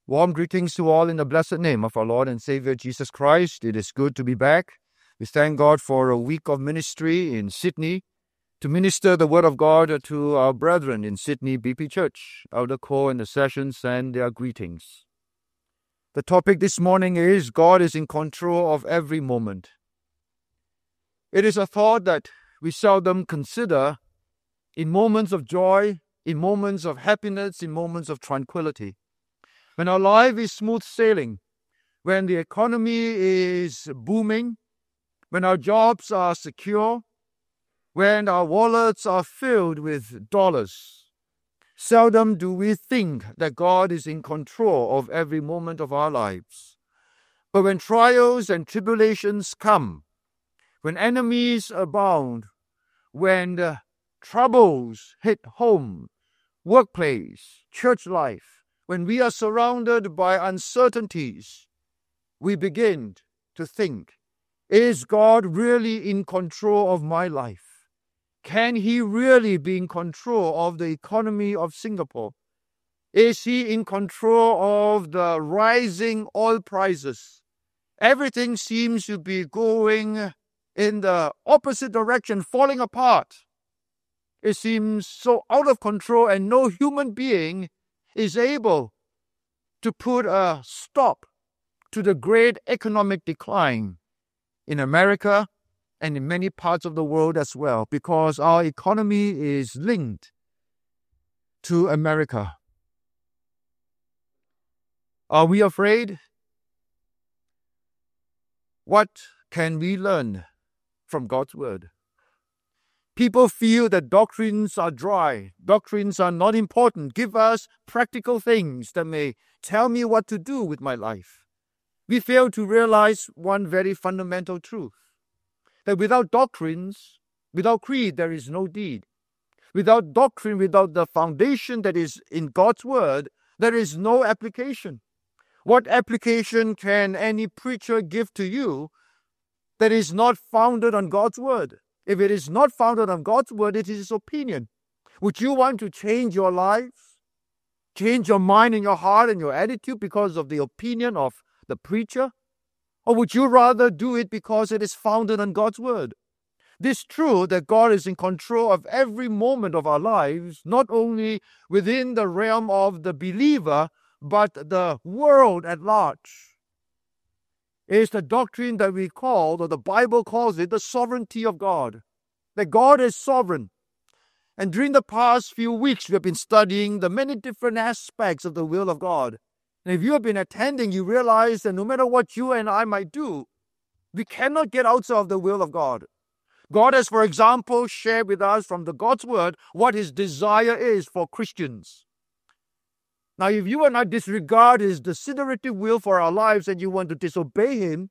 Warm greetings to all in the blessed name of our Lord and Savior Jesus Christ. It is good to be back. We thank God for a week of ministry in Sydney to minister the Word of God to our brethren in Sydney BP Church. Elder Cole and the sessions send their greetings. The topic this morning is God is in control of every moment. It is a thought that we seldom consider in moments of joy, in moments of happiness, in moments of tranquility. When our life is smooth sailing, when the economy is booming, when our jobs are secure, when our wallets are filled with dollars, seldom do we think that God is in control of every moment of our lives. But when trials and tribulations come, when enemies abound, when troubles hit home, workplace, church life, when we are surrounded by uncertainties, we begin to think, is God really in control of my life? Can He really be in control of the economy of Singapore? Is He in control of the rising oil prices? Everything seems to be going in the opposite direction, falling apart. It seems so out of control, and no human being is able to put a stop to the great economic decline in America and in many parts of the world as well, because our economy is linked to America. Are we afraid? What can we learn from God's Word? People feel that doctrines are dry, doctrines are not important. Give us practical things that may tell me what to do with my life. We fail to realize one very fundamental truth, that without doctrines, without creed, there is no deed. Without doctrine, without the foundation that is in God's Word, there is no application. What application can any preacher give to you that is not founded on God's Word? If it is not founded on God's Word, it is His opinion. Would you want to change your life, change your mind and your heart and your attitude because of the opinion of the preacher? Or would you rather do it because it is founded on God's Word? This truth that God is in control of every moment of our lives, not only within the realm of the believer, but the world at large, is the doctrine that we call, or the Bible calls it, the sovereignty of God. That God is sovereign. And during the past few weeks, we have been studying the many different aspects of the will of God. And if you have been attending, you realize that no matter what you and I might do, we cannot get outside of the will of God. God has, for example, shared with us from the God's Word what His desire is for Christians. Now, if you and I disregard His desiderative will for our lives and you want to disobey Him,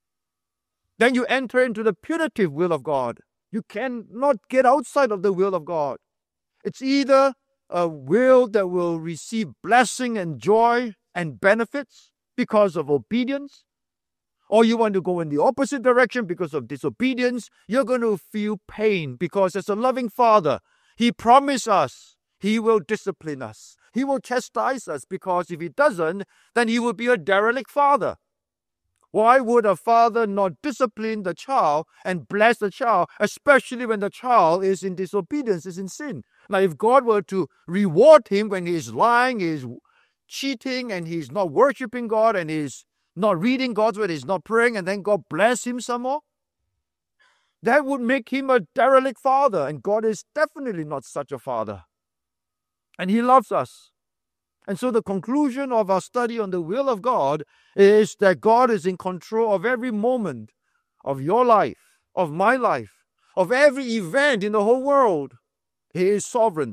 then you enter into the punitive will of God. You cannot get outside of the will of God. It's either a will that will receive blessing and joy and benefits because of obedience, or you want to go in the opposite direction because of disobedience. You're going to feel pain because as a loving Father, He promised us He will discipline us. He will chastise us, because if He doesn't, then He will be a derelict father. Why would a father not discipline the child and bless the child, especially when the child is in disobedience, is in sin? Now, if God were to reward him when he is lying, he is cheating, and he's not worshiping God, and he's not reading God's Word, he's not praying, and then God bless him some more, that would make him a derelict father, and God is definitely not such a father. And He loves us. And so the conclusion of our study on the will of God is that God is in control of every moment of your life, of my life, of every event in the whole world. He is sovereign.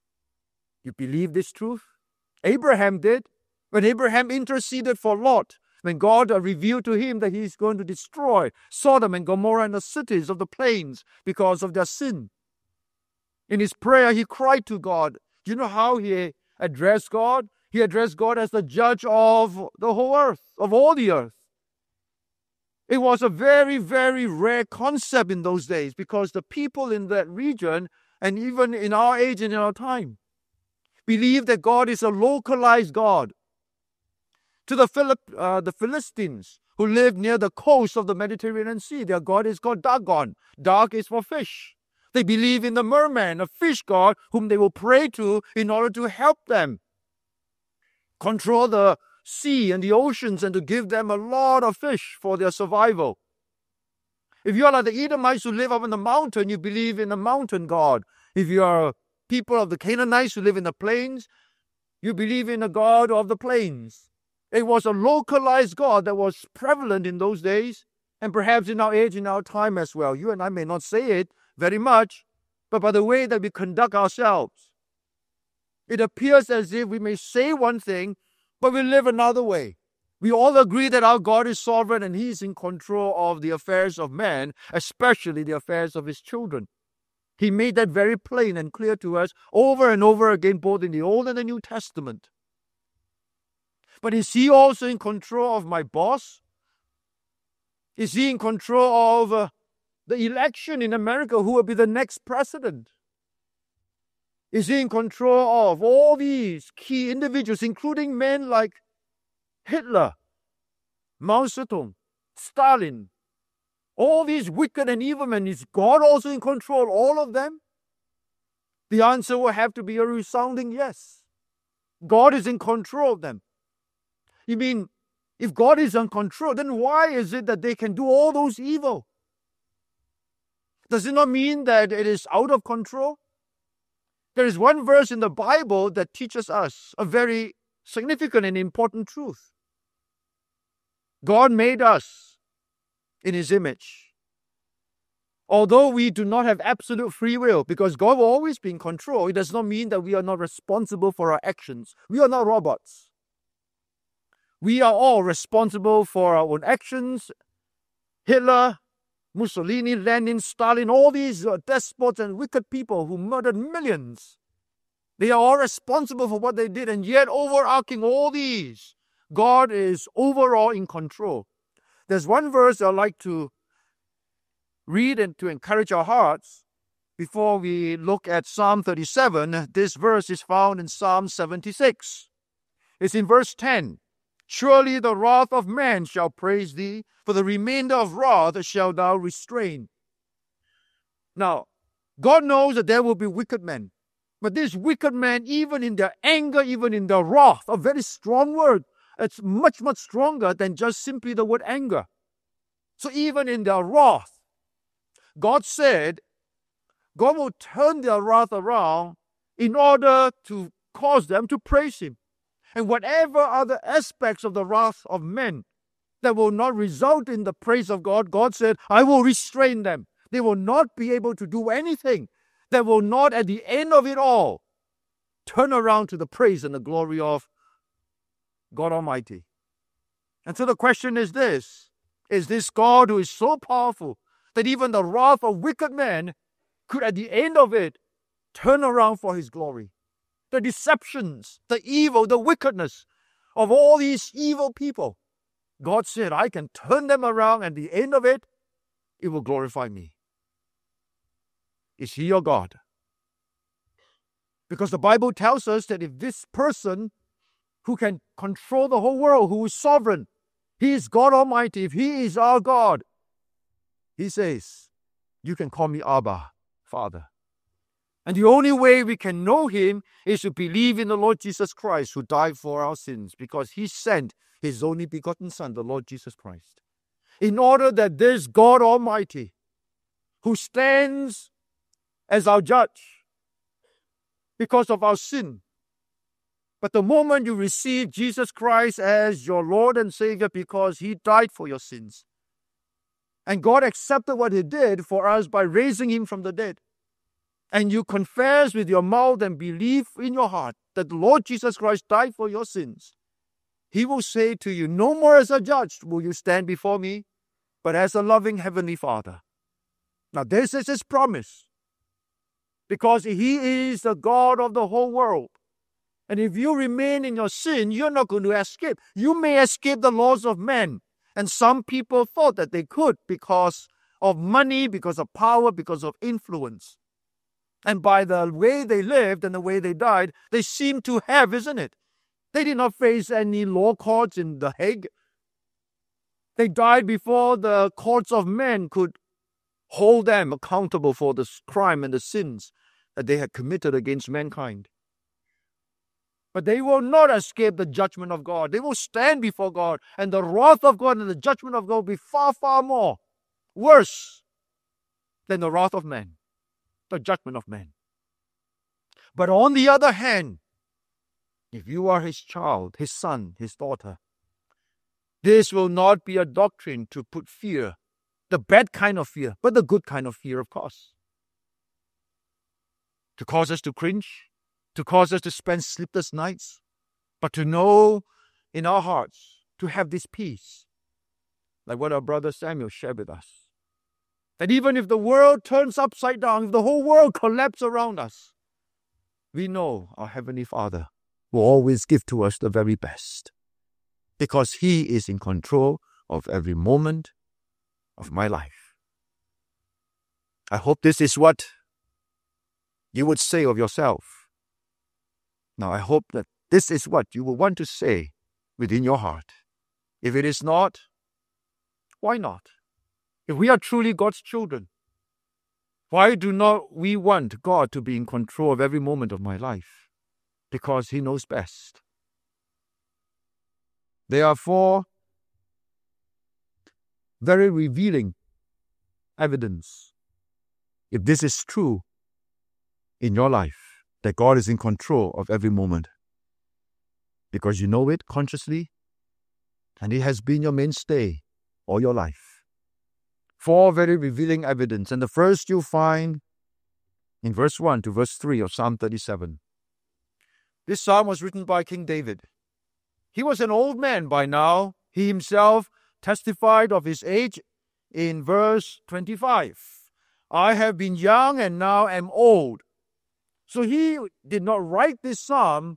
You believe this truth? Abraham did. When Abraham interceded for Lot, when God revealed to him that He's going to destroy Sodom and Gomorrah and the cities of the plains because of their sin. In his prayer, he cried to God. Do you know how he addressed God? He addressed God as the judge of the whole earth, of all the earth. It was a very, very rare concept in those days, because the people in that region, and even in our age and in our time, believe that God is a localized God. To the Philistines who lived near the coast of the Mediterranean Sea, their god is called Dagon. Dag is for fish. They believe in the merman, a fish god whom they will pray to in order to help them control the sea and the oceans and to give them a lot of fish for their survival. If you are like the Edomites who live up in the mountain, you believe in a mountain god. If you are people of the Canaanites who live in the plains, you believe in a god of the plains. It was a localized god that was prevalent in those days, and perhaps in our age, in our time as well. You and I may not say it very much, but by the way that we conduct ourselves, it appears as if we may say one thing, but we live another way. We all agree that our God is sovereign and He is in control of the affairs of man, especially the affairs of His children. He made that very plain and clear to us over and over again, both in the Old and the New Testament. But is He also in control of my boss? Is He in control of the election in America? Who will be the next president? Is He in control of all these key individuals, including men like Hitler, Mao Zedong, Stalin, all these wicked and evil men? Is God also in control of all of them? The answer will have to be a resounding yes. God is in control of them. You mean, if God is in control, then why is it that they can do all those evil? Does it not mean that it is out of control? There is one verse in the Bible that teaches us a very significant and important truth. God made us in His image. Although we do not have absolute free will, because God will always be in control, it does not mean that we are not responsible for our actions. We are not robots. We are all responsible for our own actions. Hitler, Mussolini, Lenin, Stalin, all these despots and wicked people who murdered millions, they are all responsible for what they did, and yet overarching all these, God is overall in control. There's one verse I'd like to read and to encourage our hearts before we look at Psalm 37. This verse is found in Psalm 76. It's in verse 10. Surely the wrath of man shall praise thee, for the remainder of wrath shalt thou restrain. Now, God knows that there will be wicked men. But these wicked men, even in their anger, even in their wrath, a very strong word. It's much, much stronger than just simply the word anger. So even in their wrath, God said, God will turn their wrath around in order to cause them to praise Him. And whatever other aspects of the wrath of men that will not result in the praise of God, God said, I will restrain them. They will not be able to do anything that will not, at the end of it all, turn around to the praise and the glory of God Almighty. And so the question is this God who is so powerful that even the wrath of wicked men could, at the end of it, turn around for His glory? The deceptions, the evil, the wickedness of all these evil people, God said, I can turn them around, and at the end of it, it will glorify me. Is He your God? Because the Bible tells us that if this person who can control the whole world, who is sovereign, He is God Almighty, if He is our God, He says, you can call me Abba, Father. And the only way we can know Him is to believe in the Lord Jesus Christ, who died for our sins, because He sent His only begotten Son, the Lord Jesus Christ, in order that this God Almighty, who stands as our judge because of our sin, but the moment you receive Jesus Christ as your Lord and Savior because He died for your sins, and God accepted what He did for us by raising Him from the dead, and you confess with your mouth and believe in your heart that the Lord Jesus Christ died for your sins, He will say to you, no more as a judge will you stand before me, but as a loving Heavenly Father. Now this is His promise, because He is the God of the whole world. And if you remain in your sin, you're not going to escape. You may escape the laws of men. And some people thought that they could because of money, because of power, because of influence. And by the way they lived and the way they died, they seem to have, isn't it, They did not face any law courts in The Hague. They died before the courts of men could hold them accountable for the crime and the sins that they had committed against mankind. But they will not escape the judgment of God. They will stand before God, and the wrath of God and the judgment of God will be far, far more worse than the wrath of man, the judgment of man. But on the other hand, if you are his child, his son, his daughter, this will not be a doctrine to put fear, the bad kind of fear, but the good kind of fear, of course, to cause us to cringe, to cause us to spend sleepless nights, but to know in our hearts, to have this peace, like what our brother Samuel shared with us, that even if the world turns upside down, if the whole world collapses around us, we know our Heavenly Father will always give to us the very best, because he is in control of every moment of my life. I hope this is what you would say of yourself. Now, I hope that this is what you will want to say within your heart. If it is not, why not? If we are truly God's children, why do not we want God to be in control of every moment of my life? Because he knows best. There are 4 very revealing evidence, if this is true in your life, that God is in control of every moment, because you know it consciously, and it has been your mainstay all your life. 4 very revealing evidence, and the first you find in verse 1 to verse 3 of Psalm 37. This psalm was written by King David. He was an old man by now. He himself testified of his age in verse 25. I have been young and now am old. So he did not write this psalm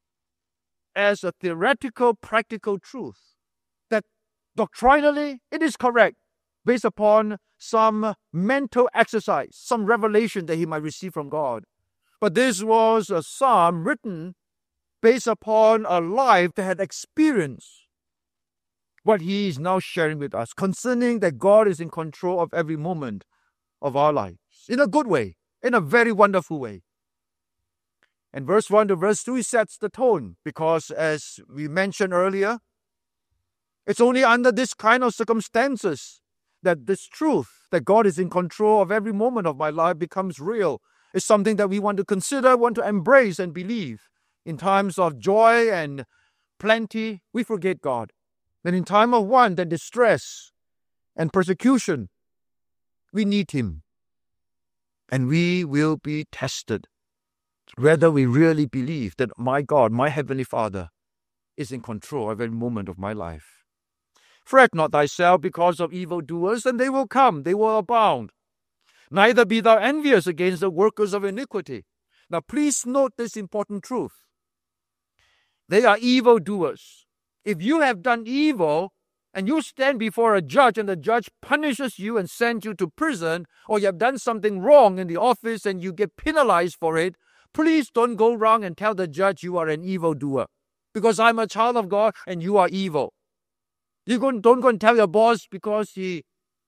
as a theoretical, practical truth, that doctrinally it is correct, based upon some mental exercise, some revelation that he might receive from God. But this was a psalm written based upon a life that had experienced what he is now sharing with us, concerning that God is in control of every moment of our lives, in a good way, in a very wonderful way. And verse 1 to verse 2 sets the tone, because as we mentioned earlier, it's only under this kind of circumstances that this truth, that God is in control of every moment of my life, becomes real. It's something that we want to consider, want to embrace and believe. In times of joy and plenty, we forget God. Then in time of want and distress and persecution, we need him. And we will be tested whether we really believe that my God, my Heavenly Father, is in control of every moment of my life. Fret not thyself because of evildoers, and they will come, they will abound. Neither be thou envious against the workers of iniquity. Now please note this important truth. They are evildoers. If you have done evil, and you stand before a judge, and the judge punishes you and sends you to prison, or you have done something wrong in the office and you get penalized for it, please don't go around and tell the judge you are an evildoer, because I'm a child of God and you are evil. You don't go and tell your boss because he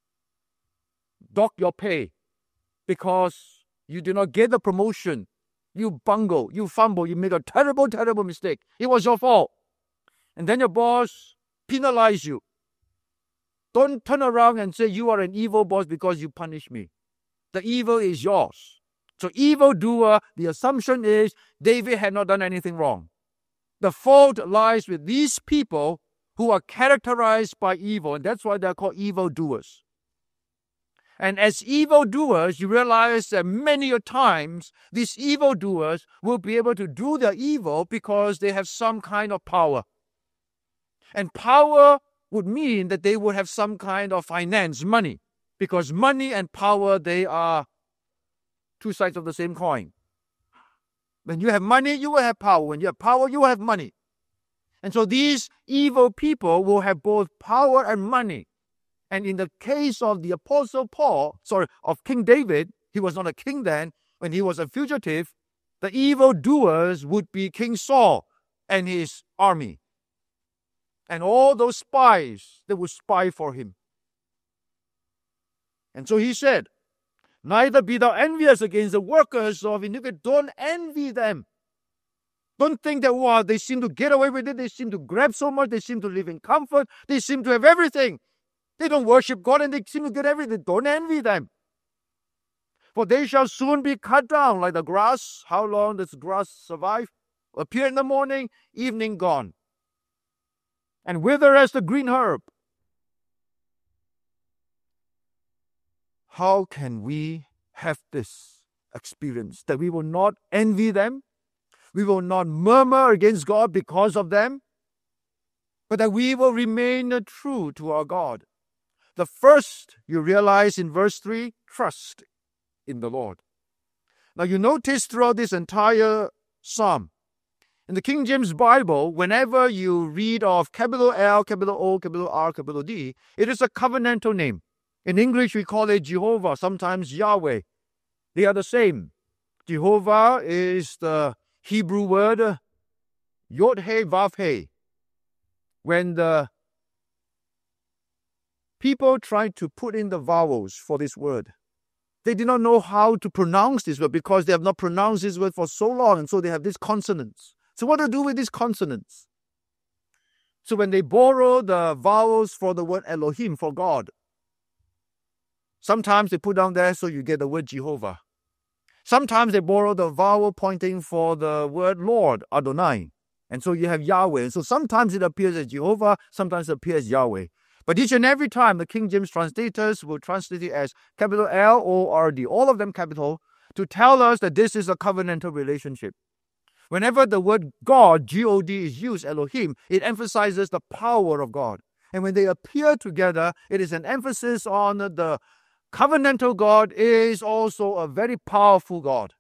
docked your pay, because you did not get the promotion. You bungle, you fumble, you make a terrible, terrible mistake. It was your fault. And then your boss penalized you. Don't turn around and say you are an evil boss because you punish me. The evil is yours. So evildoer, the assumption is David had not done anything wrong. The fault lies with these people who are characterized by evil, and that's why they're called evildoers. And as evildoers, you realize that many a times these evildoers will be able to do their evil because they have some kind of power. And power would mean that they would have some kind of finance, money, because money and power, they are 2 sides of the same coin. When you have money, you will have power. When you have power, you will have money. And so these evil people will have both power and money. And in the case of the Apostle of King David, he was not a king then, when he was a fugitive, the evildoers would be King Saul and his army. And all those spies that would spy for him. And so he said, neither be thou envious against the workers of iniquity. Don't envy them. Don't think that, wow, they seem to get away with it. They seem to grab so much. They seem to live in comfort. They seem to have everything. They don't worship God and they seem to get everything. Don't envy them. For they shall soon be cut down like the grass. How long does grass survive? Appear in the morning, evening gone. And wither as the green herb. How can we have this experience that we will not envy them? We will not murmur against God because of them, but that we will remain true to our God. The first, you realize in verse 3, trust in the Lord. Now you notice throughout this entire psalm, in the King James Bible, whenever you read of capital L, capital O, capital R, capital D, it is a covenantal name. In English, we call it Jehovah, sometimes Yahweh. They are the same. Jehovah is the Hebrew word Yod-Heh, Vav-Heh. When the people tried to put in the vowels for this word, they did not know how to pronounce this word because they have not pronounced this word for so long, and so they have these consonants. So what to do with these consonants? So when they borrow the vowels for the word Elohim, for God, sometimes they put down there so you get the word Jehovah. Sometimes they borrow the vowel pointing for the word Lord, Adonai. And so you have Yahweh. And so sometimes it appears as Jehovah, sometimes it appears Yahweh. But each and every time, the King James translators will translate it as capital L-O-R-D, all of them capital, to tell us that this is a covenantal relationship. Whenever the word God, G-O-D, is used, Elohim, it emphasizes the power of God. And when they appear together, it is an emphasis on the covenantal God is also a very powerful God.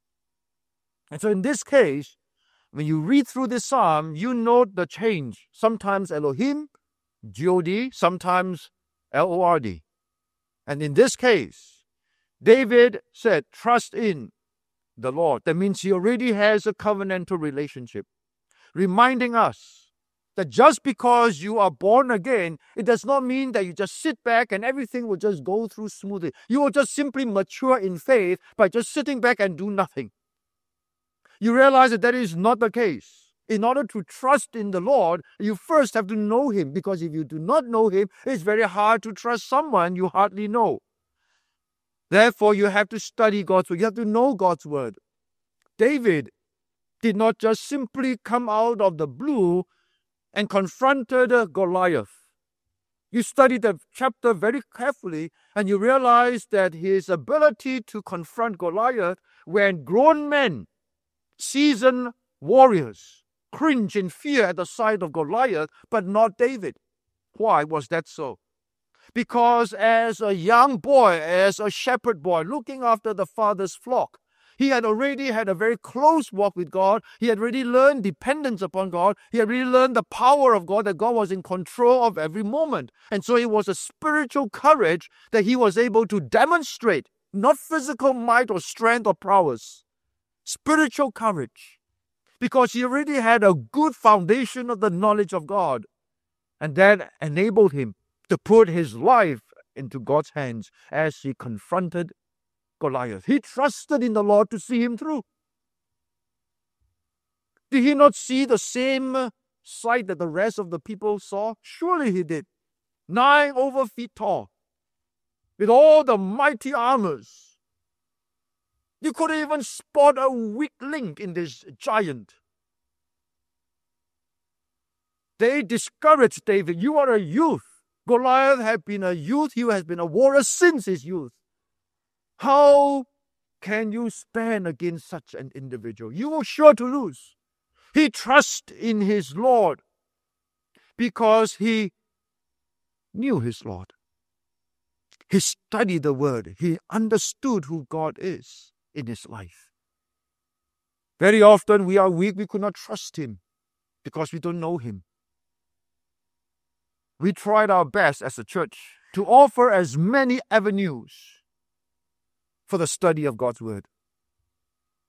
And so in this case, when you read through this psalm, you note the change. Sometimes Elohim, G-O-D, sometimes L-O-R-D. And in this case, David said, trust in the Lord. That means he already has a covenantal relationship, reminding us that just because you are born again, it does not mean that you just sit back and everything will just go through smoothly. You will just simply mature in faith by just sitting back and do nothing. You realize that is not the case. In order to trust in the Lord, you first have to know Him, because if you do not know Him, it's very hard to trust someone you hardly know. Therefore, you have to study God's word. You have to know God's word. David did not just simply come out of the blue and confronted Goliath. You study the chapter very carefully and you realize that his ability to confront Goliath, when grown men, seasoned warriors, cringe in fear at the sight of Goliath, but not David. Why was that so? Because as a young boy, as a shepherd boy, looking after the father's flock, he had already had a very close walk with God. He had already learned dependence upon God. He had really learned the power of God, that God was in control of every moment. And so it was a spiritual courage that he was able to demonstrate, not physical might or strength or prowess. Spiritual courage. Because he already had a good foundation of the knowledge of God. And that enabled him to put his life into God's hands as he confronted Goliath. He trusted in the Lord to see him through. Did he not see the same sight that the rest of the people saw? Surely he did. 9 over feet tall, with all the mighty armors. You could even spot a weak link in this giant. They discouraged David. You are a youth. Goliath had been a youth. He has been a warrior since his youth. How can you stand against such an individual? You are sure to lose. He trusts in his Lord because he knew his Lord. He studied the word. He understood who God is in his life. Very often we are weak. We could not trust him because we don't know him. We tried our best as a church to offer as many avenues for the study of God's word.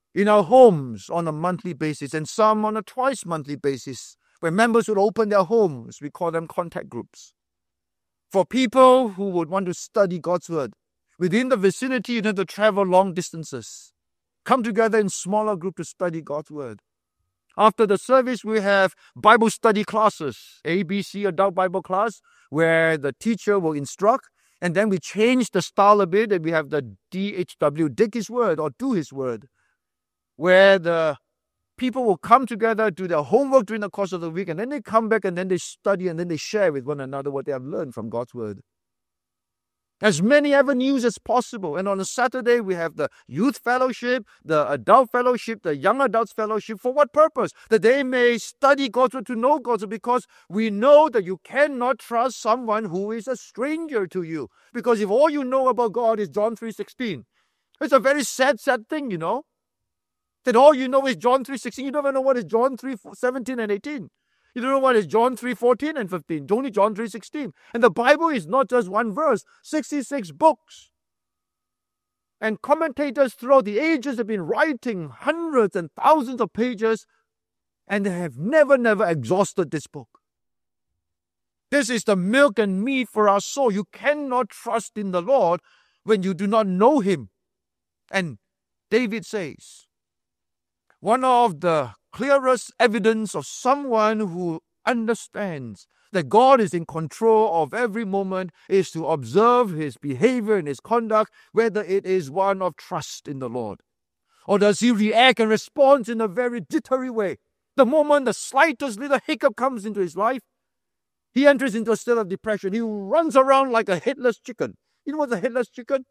in our homes on a monthly basis, and some on a twice monthly basis, where members would open their homes. We call them contact groups. For people who would want to study God's Word, within the vicinity, you don't have to travel long distances. Come together in smaller groups to study God's Word. After the service, we have Bible study classes, ABC Adult Bible class, where the teacher will instruct, and then we change the style a bit, and we have the DHW, Dig His Word or Do His Word, where the people will come together, do their homework during the course of the week, and then they come back and then they study and then they share with one another what they have learned from God's Word. As many avenues as possible. And on a Saturday, we have the youth fellowship, the adult fellowship, the young adults fellowship. For what purpose? That they may study God's Word, to know God's Word, because we know that you cannot trust someone who is a stranger to you. Because if all you know about God is John 3:16, it's a very sad thing, that all you know is John 3:16. You don't even know what is John 3:17 and 18. You don't know what is John 3:14 and 15. It's only John 3:16. And the Bible is not just one verse, 66 books. And commentators throughout the ages have been writing hundreds and thousands of pages, and they have never exhausted this book. This is the milk and meat for our soul. You cannot trust in the Lord when you do not know Him. And David says, one of the clearest evidence of someone who understands that God is in control of every moment is to observe His behavior and His conduct, whether it is one of trust in the Lord. Or does He react and respond in a very jittery way? The moment the slightest little hiccup comes into his life, he enters into a state of depression. He runs around like a headless chicken. You know what's a headless chicken?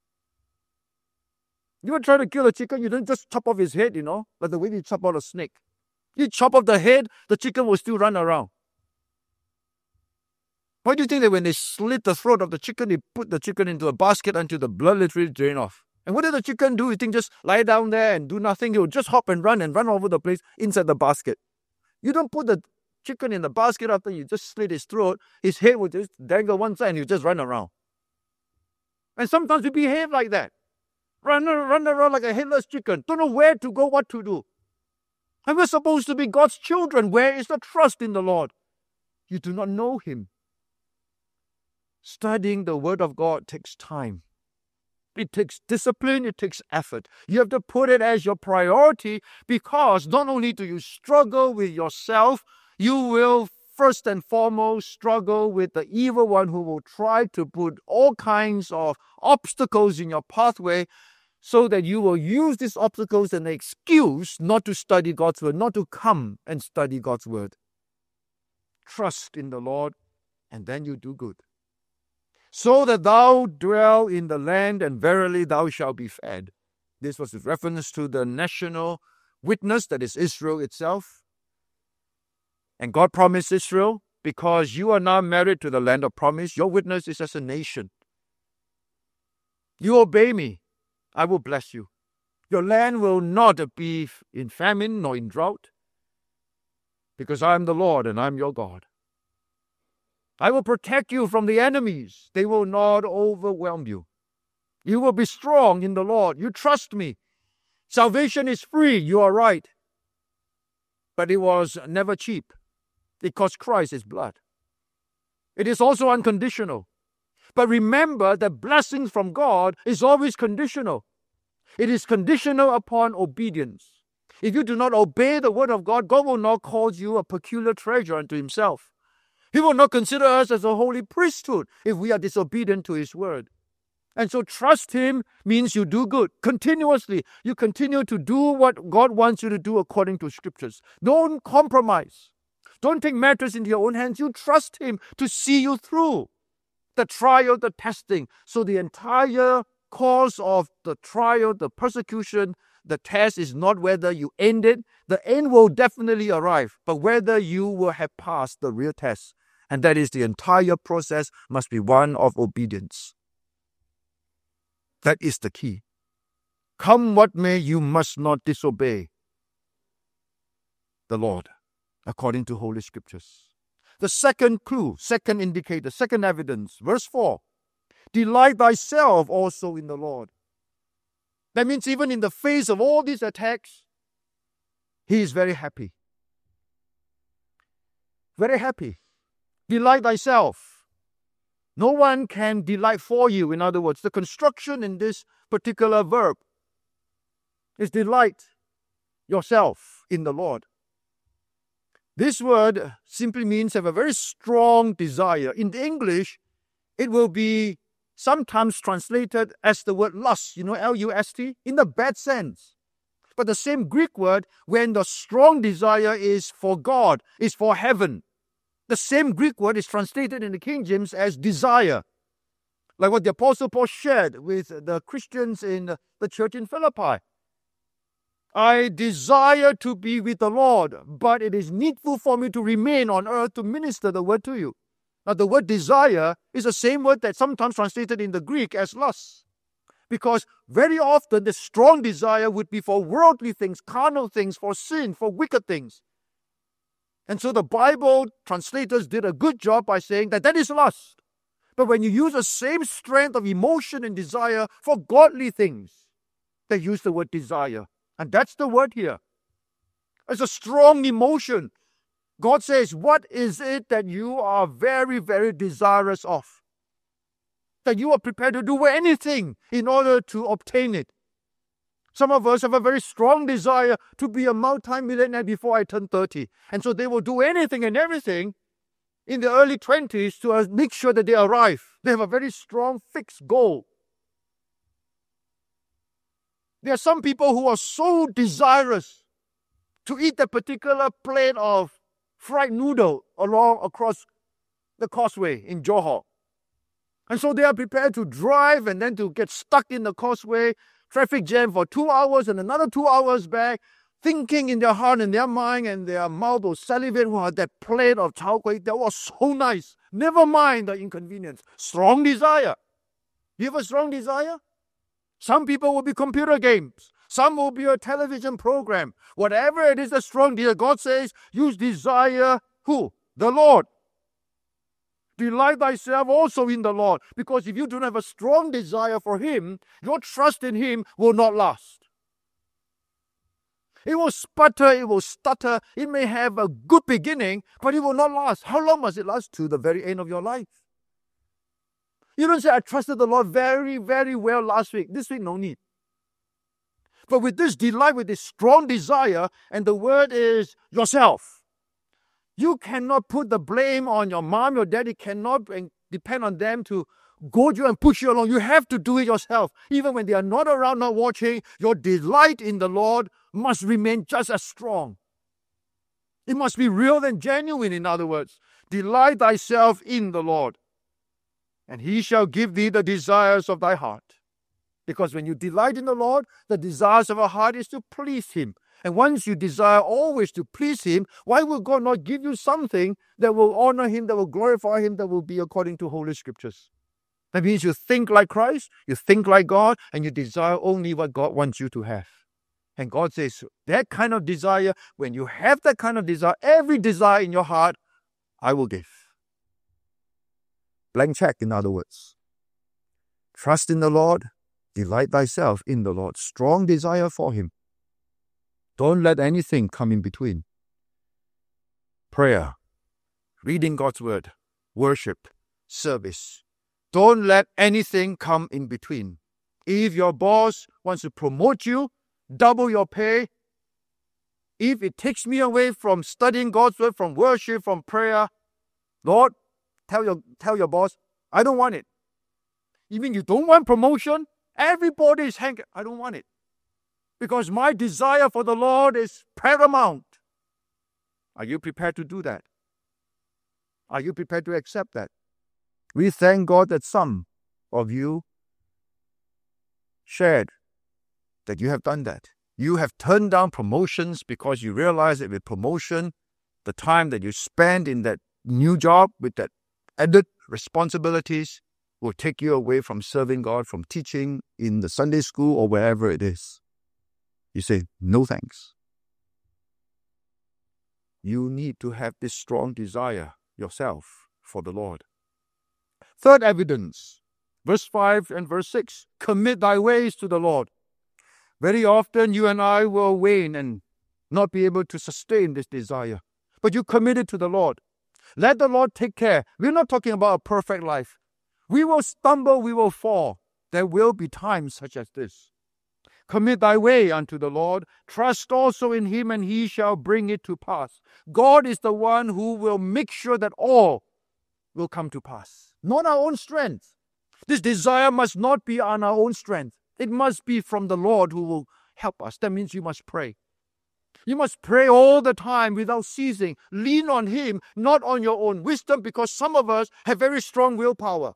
You ever try to kill a chicken, you don't just chop off his head, like the way you chop out a snake. You chop off the head, the chicken will still run around. Why do you think that when they slit the throat of the chicken, they put the chicken into a basket until the blood literally drain off? And what did the chicken do? You think just lie down there and do nothing? He will just hop and run over the place inside the basket. You don't put the chicken in the basket after you just slit his throat. His head will just dangle one side and he'll just run around. And sometimes we behave like that. Run around like a headless chicken. Don't know where to go, what to do. And we're supposed to be God's children. Where is the trust in the Lord? You do not know Him. Studying the Word of God takes time. It takes discipline. It takes effort. You have to put it as your priority, because not only do you struggle with yourself, you will first and foremost struggle with the evil one, who will try to put all kinds of obstacles in your pathway, so that you will use these obstacles as an excuse not to study God's Word, not to come and study God's Word. Trust in the Lord, and then you do good. So that thou dwell in the land, and verily thou shalt be fed. This was with reference to the national witness, that is Israel itself. And God promised Israel, because you are now married to the land of promise, your witness is as a nation. You obey me, I will bless you. Your land will not be in famine nor in drought, because I am the Lord and I am your God. I will protect you from the enemies. They will not overwhelm you. You will be strong in the Lord. You trust me. Salvation is free, you are right. But it was never cheap. It cost Christ His blood. It is also unconditional. But remember that blessings from God is always conditional. It is conditional upon obedience. If you do not obey the Word of God, God will not cause you a peculiar treasure unto Himself. He will not consider us as a holy priesthood if we are disobedient to His Word. And so trust Him means you do good continuously. You continue to do what God wants you to do according to Scriptures. Don't compromise. Don't take matters into your own hands. You trust Him to see you through the trial, the testing. So the entire course of the trial, the persecution, the test is not whether you end it. The end will definitely arrive, but whether you will have passed the real test. And that is, the entire process must be one of obedience. That is the key. Come what may, you must not disobey the Lord, according to Holy Scriptures. The second clue, second indicator, second evidence, verse 4. Delight thyself also in the Lord. That means even in the face of all these attacks, he is very happy. Very happy. Delight thyself. No one can delight for you. In other words, the construction in this particular verb is delight yourself in the Lord. This word simply means have a very strong desire. In English, it will be sometimes translated as the word lust, L-U-S-T, in the bad sense. But the same Greek word, when the strong desire is for God, is for heaven, the same Greek word is translated in the King James as desire. Like what the Apostle Paul shared with the Christians in the church in Philippi. I desire to be with the Lord, but it is needful for me to remain on earth to minister the word to you. Now, the word desire is the same word that's sometimes translated in the Greek as lust. Because very often the strong desire would be for worldly things, carnal things, for sin, for wicked things. And so the Bible translators did a good job by saying that is lust. But when you use the same strength of emotion and desire for godly things, they use the word desire. And that's the word here. It's a strong emotion. God says, what is it that you are very, very desirous of? That you are prepared to do anything in order to obtain it. Some of us have a very strong desire to be a multi-millionaire before I turn 30. And so they will do anything and everything in the early 20s to make sure that they arrive. They have a very strong fixed goal. There are some people who are so desirous to eat that particular plate of fried noodle across the causeway in Johor. And so they are prepared to drive and then to get stuck in the causeway, traffic jam for 2 hours and another 2 hours back, thinking in their heart and their mind and their mouth will salivate, wow, that plate of chao kueh, that was so nice. Never mind the inconvenience. Strong desire. You have a strong desire? Some people will be computer games. Some will be a television program. Whatever it is, a strong desire. God says, use desire, who? The Lord. Delight thyself also in the Lord. Because if you don't have a strong desire for Him, your trust in Him will not last. It will sputter, it will stutter. It may have a good beginning, but it will not last. How long must it last? To the very end of your life. You don't say, I trusted the Lord very, very well last week. This week, no need. But with this delight, with this strong desire, and the word is yourself. You cannot put the blame on your mom, your daddy, cannot depend on them to goad you and push you along. You have to do it yourself. Even when they are not around, not watching, your delight in the Lord must remain just as strong. It must be real and genuine, in other words. Delight thyself in the Lord, and He shall give thee the desires of thy heart. Because when you delight in the Lord, the desires of our heart is to please Him. And once you desire always to please Him, why will God not give you something that will honor Him, that will glorify Him, that will be according to Holy Scriptures? That means you think like Christ, you think like God, and you desire only what God wants you to have. And God says, that kind of desire, when you have that kind of desire, every desire in your heart, I will give. Blank check, in other words. Trust in the Lord, delight thyself in the Lord. Strong desire for Him. Don't let anything come in between. Prayer, reading God's Word, worship, service. Don't let anything come in between. If your boss wants to promote you, double your pay. If it takes me away from studying God's Word, from worship, from prayer, Lord, tell your boss, I don't want it. Even you don't want promotion, everybody is hanging. I don't want it. Because my desire for the Lord is paramount. Are you prepared to do that? Are you prepared to accept that? We thank God that some of you shared that you have done that. You have turned down promotions because you realize that with promotion, the time that you spend in that new job with that added responsibilities will take you away from serving God, from teaching in the Sunday school or wherever it is. You say, no thanks. You need to have this strong desire yourself for the Lord. Third evidence, verse 5 and verse 6. Commit thy ways to the Lord. Very often you and I will wane and not be able to sustain this desire. But you commit it to the Lord. Let the Lord take care. We're not talking about a perfect life. We will stumble, we will fall. There will be times such as this. Commit thy way unto the Lord. Trust also in him, and he shall bring it to pass. God is the one who will make sure that all will come to pass. Not our own strength. This desire must not be on our own strength. It must be from the Lord who will help us. That means you must pray. You must pray all the time without ceasing. Lean on him, not on your own wisdom, because some of us have very strong willpower.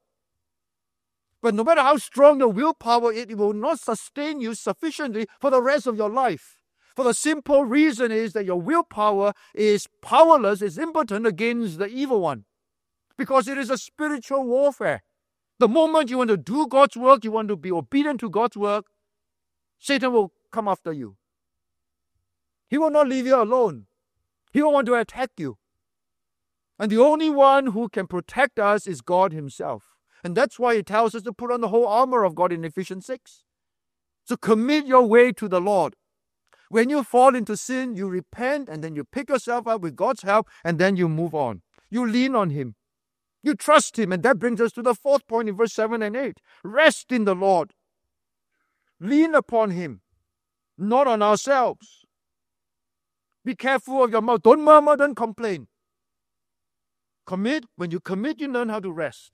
But no matter how strong the willpower is, it will not sustain you sufficiently for the rest of your life. For the simple reason is that your willpower is powerless, is impotent against the evil one. Because it is a spiritual warfare. The moment you want to do God's work, you want to be obedient to God's work, Satan will come after you. He will not leave you alone. He will want to attack you. And the only one who can protect us is God himself. And that's why he tells us to put on the whole armor of God in Ephesians 6. So commit your way to the Lord. When you fall into sin, you repent and then you pick yourself up with God's help and then you move on. You lean on him. You trust him. And that brings us to the fourth point in verse 7 and 8. Rest in the Lord. Lean upon him, not on ourselves. Be careful of your mouth. Don't murmur, don't complain. Commit. When you commit, you learn how to rest.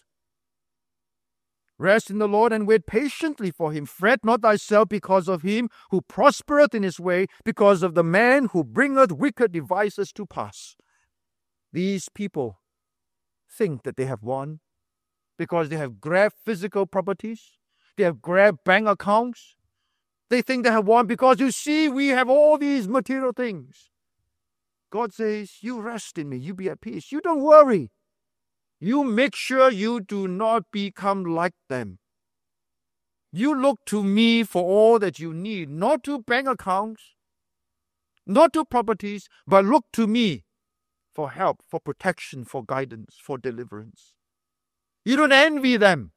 Rest in the Lord and wait patiently for him. Fret not thyself because of him who prospereth in his way, because of the man who bringeth wicked devices to pass. These people think that they have won because they have grabbed physical properties. They have grabbed bank accounts. They think they have won because, you see, we have all these material things. God says, you rest in me. You be at peace. You don't worry. You make sure you do not become like them. You look to me for all that you need, not to bank accounts, not to properties, but look to me for help, for protection, for guidance, for deliverance. You don't envy them.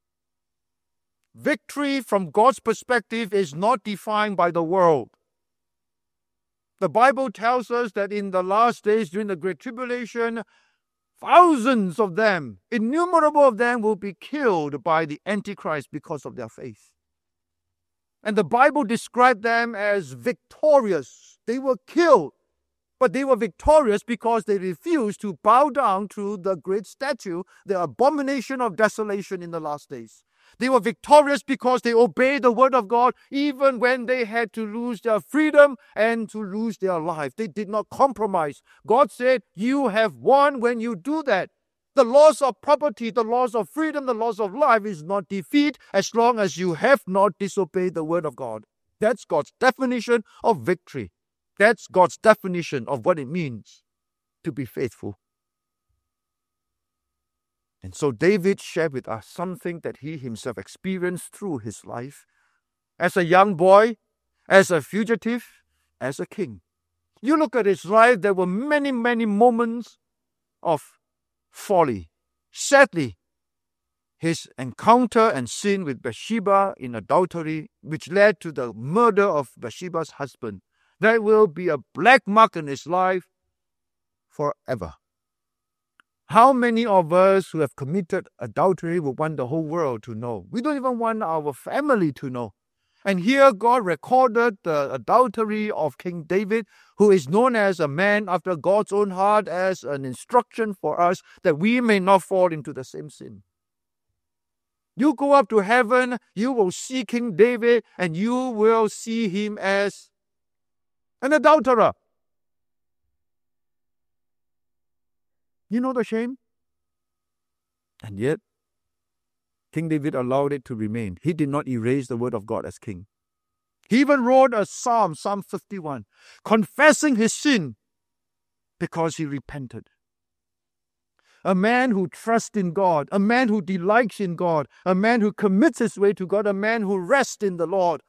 Victory from God's perspective is not defined by the world. The Bible tells us that in the last days, during the Great Tribulation, thousands of them, innumerable of them, will be killed by the Antichrist because of their faith. And the Bible described them as victorious. They were killed, but they were victorious because they refused to bow down to the great statue, the abomination of desolation in the last days. They were victorious because they obeyed the word of God even when they had to lose their freedom and to lose their life. They did not compromise. God said, you have won when you do that. The loss of property, the loss of freedom, the loss of life is not defeat as long as you have not disobeyed the word of God. That's God's definition of victory. That's God's definition of what it means to be faithful. And so David shared with us something that he himself experienced through his life as a young boy, as a fugitive, as a king. You look at his life, there were many, many moments of folly. Sadly, his encounter and sin with Bathsheba in adultery, which led to the murder of Bathsheba's husband, that will be a black mark in his life forever. How many of us who have committed adultery would want the whole world to know? We don't even want our family to know. And here God recorded the adultery of King David, who is known as a man after God's own heart, as an instruction for us that we may not fall into the same sin. You go up to heaven, you will see King David, and you will see him as an adulterer. You know the shame? And yet, King David allowed it to remain. He did not erase the word of God as king. He even wrote a psalm, Psalm 51, confessing his sin because he repented. A man who trusts in God, a man who delights in God, a man who commits his way to God, a man who rests in the Lord,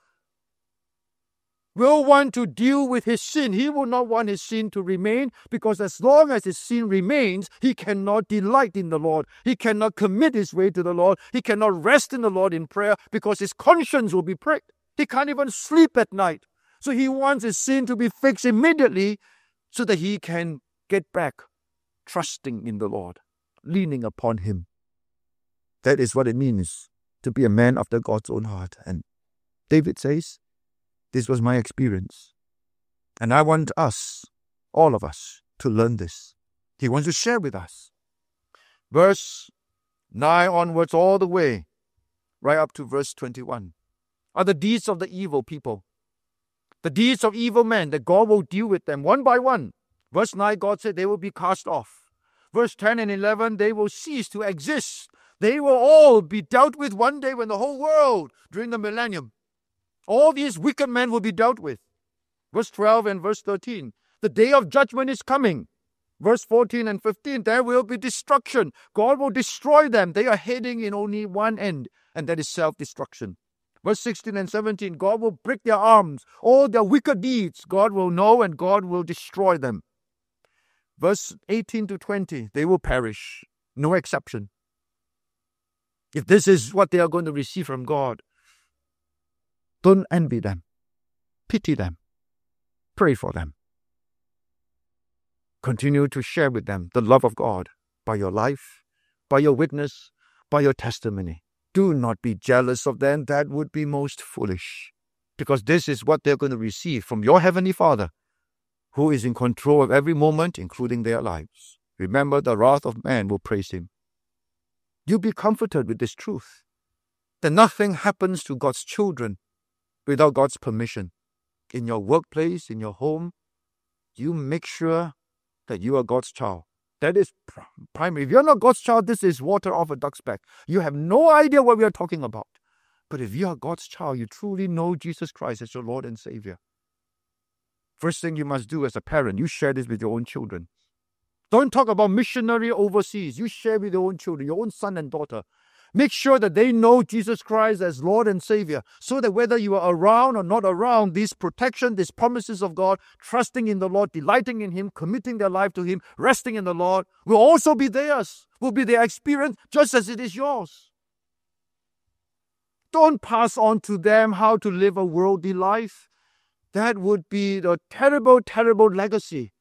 will want to deal with his sin. He will not want his sin to remain, because as long as his sin remains, he cannot delight in the Lord. He cannot commit his way to the Lord. He cannot rest in the Lord in prayer because his conscience will be pricked. He can't even sleep at night. So he wants his sin to be fixed immediately so that he can get back trusting in the Lord, leaning upon him. That is what it means to be a man after God's own heart. And David says, this was my experience. And I want us, all of us, to learn this. He wants to share with us. Verse 9 onwards all the way, right up to verse 21, are the deeds of the evil people. The deeds of evil men, that God will deal with them one by one. Verse 9, God said they will be cast off. Verse 10 and 11, they will cease to exist. They will all be dealt with one day when the whole world, during the millennium, all these wicked men will be dealt with. Verse 12 and verse 13, the day of judgment is coming. Verse 14 and 15, there will be destruction. God will destroy them. They are heading in only one end, and that is self-destruction. Verse 16 and 17, God will break their arms. All their wicked deeds, God will know, and God will destroy them. Verse 18 to 20, they will perish. No exception. If this is what they are going to receive from God, don't envy them. Pity them. Pray for them. Continue to share with them the love of God by your life, by your witness, by your testimony. Do not be jealous of them. That would be most foolish, because this is what they're going to receive from your Heavenly Father, who is in control of every moment, including their lives. Remember, the wrath of man will praise him. You be comforted with this truth, that nothing happens to God's children without God's permission. In your workplace, in your home, you make sure that you are God's child. That is primary. If you're not God's child, this is water off a duck's back. You have no idea what we are talking about. But if you are God's child, you truly know Jesus Christ as your Lord and Savior. First thing you must do as a parent, you share this with your own children. Don't talk about missionary overseas. You share with your own children, your own son and daughter. Make sure that they know Jesus Christ as Lord and Savior, so that whether you are around or not around, these protection, these promises of God, trusting in the Lord, delighting in Him, committing their life to Him, resting in the Lord, will also be theirs, will be their experience just as it is yours. Don't pass on to them how to live a worldly life. That would be the terrible, terrible legacy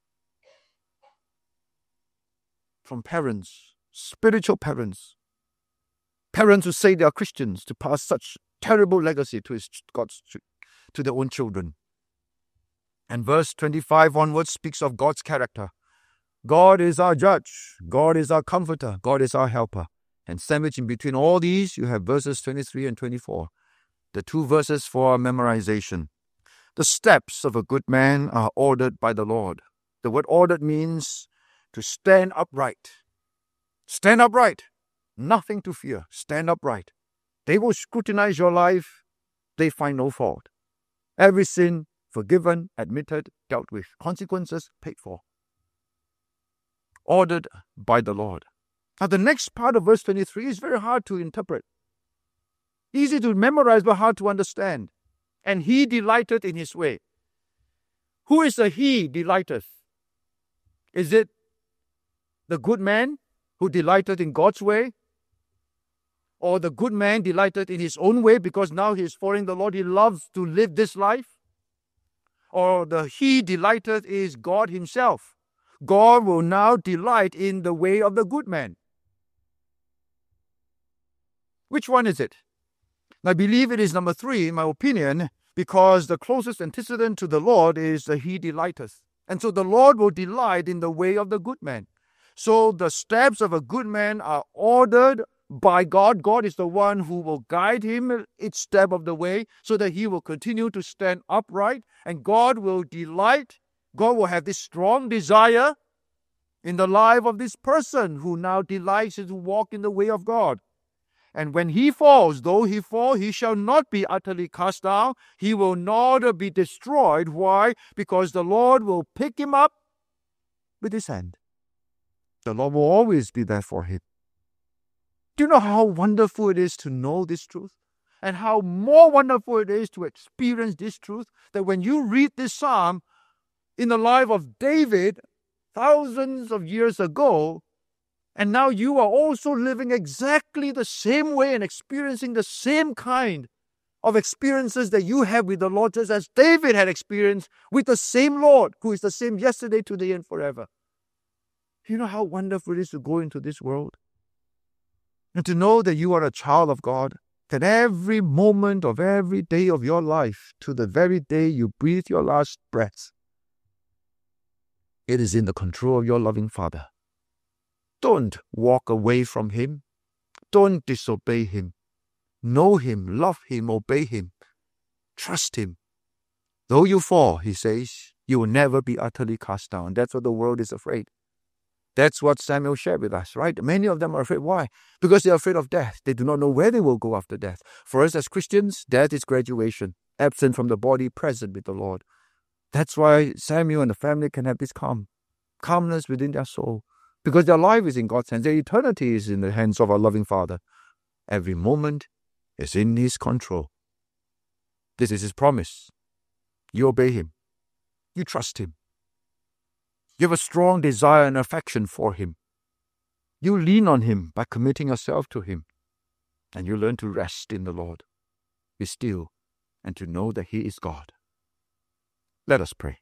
from parents, spiritual parents. Parents who say they are Christians, to pass such terrible legacy to their own children. And verse 25 onwards speaks of God's character. God is our judge. God is our comforter. God is our helper. And sandwiched in between all these, you have verses 23 and 24. The two verses for memorization. The steps of a good man are ordered by the Lord. The word ordered means to stand upright. Stand upright. Nothing to fear. Stand upright. They will scrutinize your life. They find no fault. Every sin forgiven, admitted, dealt with. Consequences paid for. Ordered by the Lord. Now the next part of verse 23 is very hard to interpret. Easy to memorize, but hard to understand. And he delighteth in his way. Who is the he delighteth? Is it the good man who delighteth in God's way? Or the good man delighted in his own way because now he is following the Lord, he loves to live this life? Or the he delighted is God himself. God will now delight in the way of the good man. Which one is it? I believe it is number 3, in my opinion, because the closest antecedent to the Lord is the he delighteth. And so the Lord will delight in the way of the good man. So the steps of a good man are ordered by God. God is the one who will guide him each step of the way so that he will continue to stand upright, and God will delight. God will have this strong desire in the life of this person who now delights to walk in the way of God. And when he falls, though he fall, he shall not be utterly cast down. He will not be destroyed. Why? Because the Lord will pick him up with his hand. The Lord will always be there for him. Do you know how wonderful it is to know this truth? And how more wonderful it is to experience this truth, that when you read this psalm in the life of David thousands of years ago, and now you are also living exactly the same way and experiencing the same kind of experiences that you have with the Lord, just as David had experienced with the same Lord, who is the same yesterday, today, and forever. You know how wonderful it is to go into this world and to know that you are a child of God, that every moment of every day of your life, to the very day you breathe your last breath, it is in the control of your loving Father. Don't walk away from Him. Don't disobey Him. Know Him, love Him, obey Him. Trust Him. Though you fall, He says, you will never be utterly cast down. That's what the world is afraid. That's what Samuel shared with us, right? Many of them are afraid. Why? Because they are afraid of death. They do not know where they will go after death. For us as Christians, death is graduation, absent from the body, present with the Lord. That's why Samuel and the family can have this calmness within their soul, because their life is in God's hands. Their eternity is in the hands of our loving Father. Every moment is in His control. This is His promise. You obey Him. You trust Him. You have a strong desire and affection for Him. You lean on Him by committing yourself to Him. And you learn to rest in the Lord. Be still and to know that He is God. Let us pray.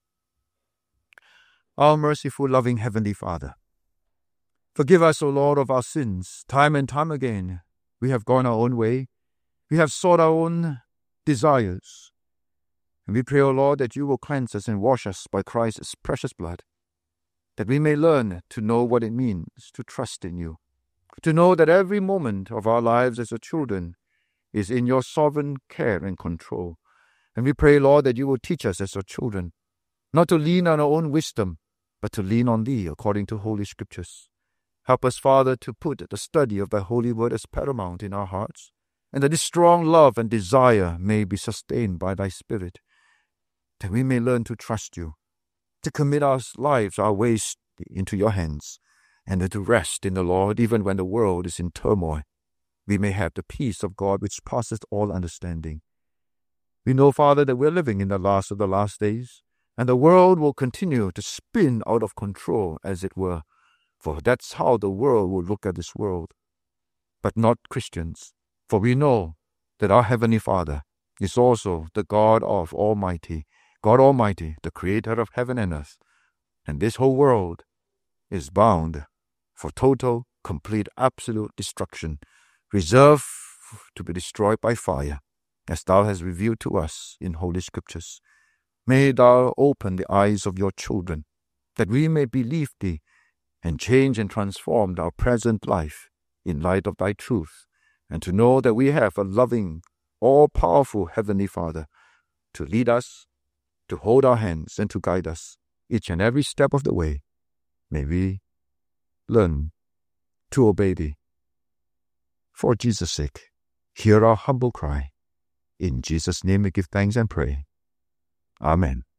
Our merciful, loving Heavenly Father, forgive us, O Lord, of our sins. Time and time again, we have gone our own way. We have sought our own desires. And we pray, O Lord, that you will cleanse us and wash us by Christ's precious blood, that we may learn to know what it means to trust in you, to know that every moment of our lives as your children is in your sovereign care and control. And we pray, Lord, that you will teach us as your children not to lean on our own wisdom, but to lean on Thee according to Holy Scriptures. Help us, Father, to put the study of Thy holy word as paramount in our hearts, and that this strong love and desire may be sustained by Thy Spirit, that we may learn to trust you, to commit our lives, our ways into your hands, and to rest in the Lord even when the world is in turmoil. We may have the peace of God which passes all understanding. We know, Father, that we're living in the last of the last days, and the world will continue to spin out of control, as it were, for that's how the world will look at this world. But not Christians, for we know that our Heavenly Father is also the God Almighty, the Creator of heaven and earth, and this whole world is bound for total, complete, absolute destruction, reserved to be destroyed by fire, as Thou hast revealed to us in Holy Scriptures. May Thou open the eyes of your children, that we may believe Thee and change and transform our present life in light of Thy truth, and to know that we have a loving, all-powerful Heavenly Father to lead us, to hold our hands, and to guide us each and every step of the way. May we learn to obey Thee. For Jesus' sake, hear our humble cry. In Jesus' name we give thanks and pray. Amen.